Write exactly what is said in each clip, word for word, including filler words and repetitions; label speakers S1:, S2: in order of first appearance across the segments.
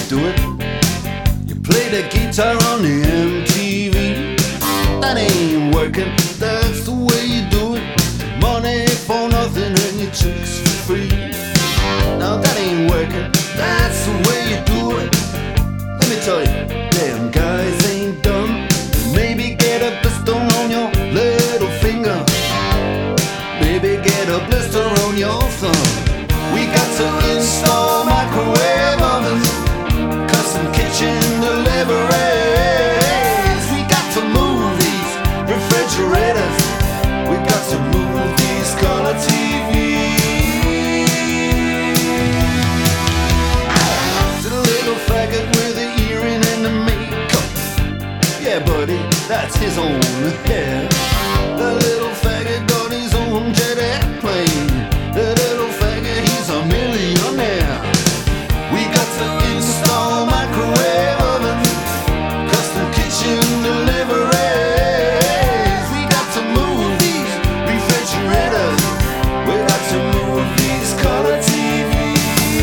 S1: do it. You play the guitar on the M T V. That ain't working, that's the way you do it. Money for nothing and your chicks for free. Now that ain't working, that's the way you do it. Let me tell you, damn guys ain't dumb. Maybe get a blister on your little finger. Maybe get a blister on your thumb. We got to install microwave ovens, custom kitchen deliveries. We got to move these refrigerators. We got to move these color T Vs. To the little faggot with the earring and the makeup. Yeah, buddy, that's his own hair. The little faggot got his own jet airplane. The little faggot, he's a millionaire. We got to install microwave oven, custom kitchen deliveries. We got to move these refrigerators. We got to move these color T Vs.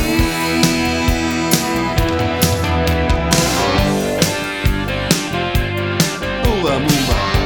S1: Move move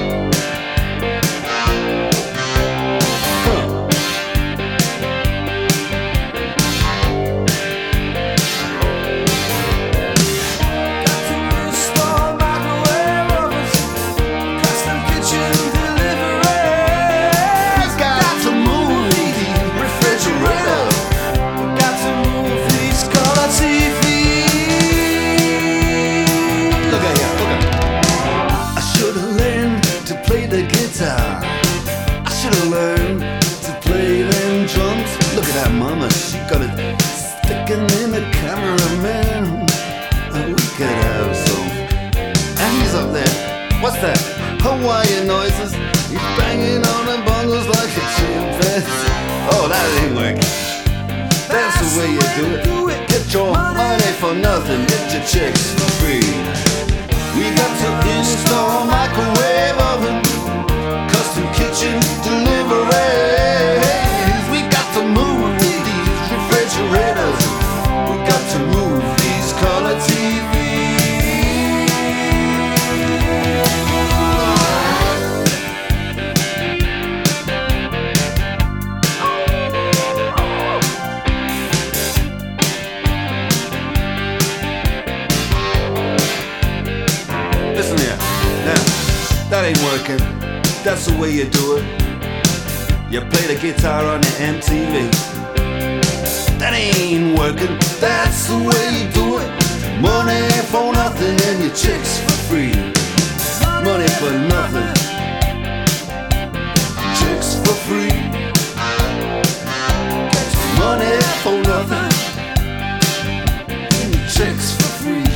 S1: the guitar. I should've learned to play them drums. Look at that mama, she got it sticking in the cameraman. Oh, we could have some. And he's up there. What's that? Hawaiian noises. He's banging on the bongos like a chimpanzee. Oh, that ain't working. That's the way you do it. Get your money for nothing. Get your chicks for free. We got to install microwave oven, custom kitchen deliveries. We got to move these refrigerators. We got to move these color T Vs. Listen here, now, that ain't working. That's the way you do it. You play the guitar on the M T V. That ain't working. That's the way you do it. Money for nothing and your chicks for free. Money for nothing, chicks for free. Money for nothing and your chicks for free.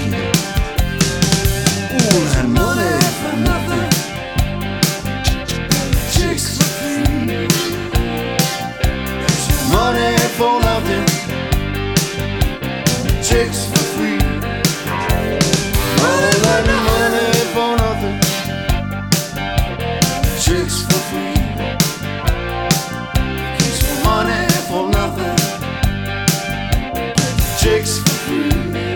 S1: Ooh, that money for nothing. Money for nothing, chicks for free. Money like money for nothing, chicks for free. Money for nothing, chicks for free.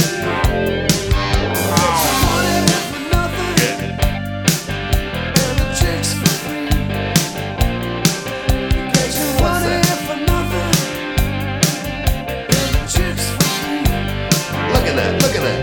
S1: Look at that.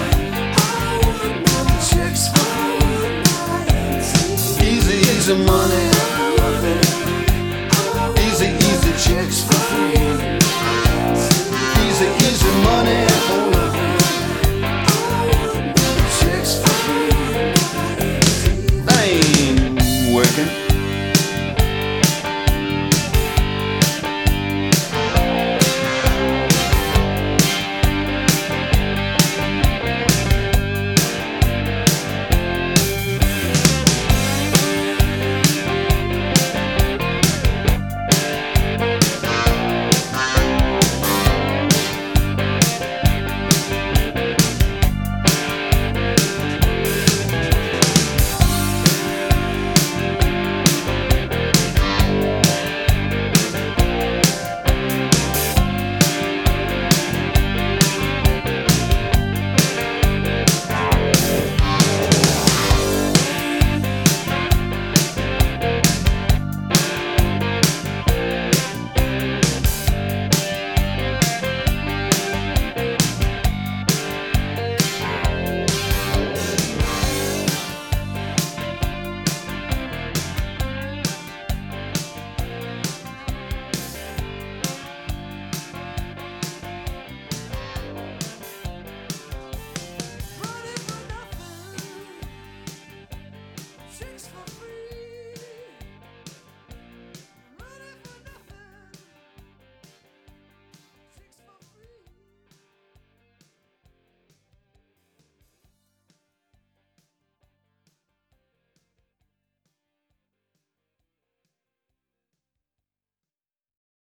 S1: Money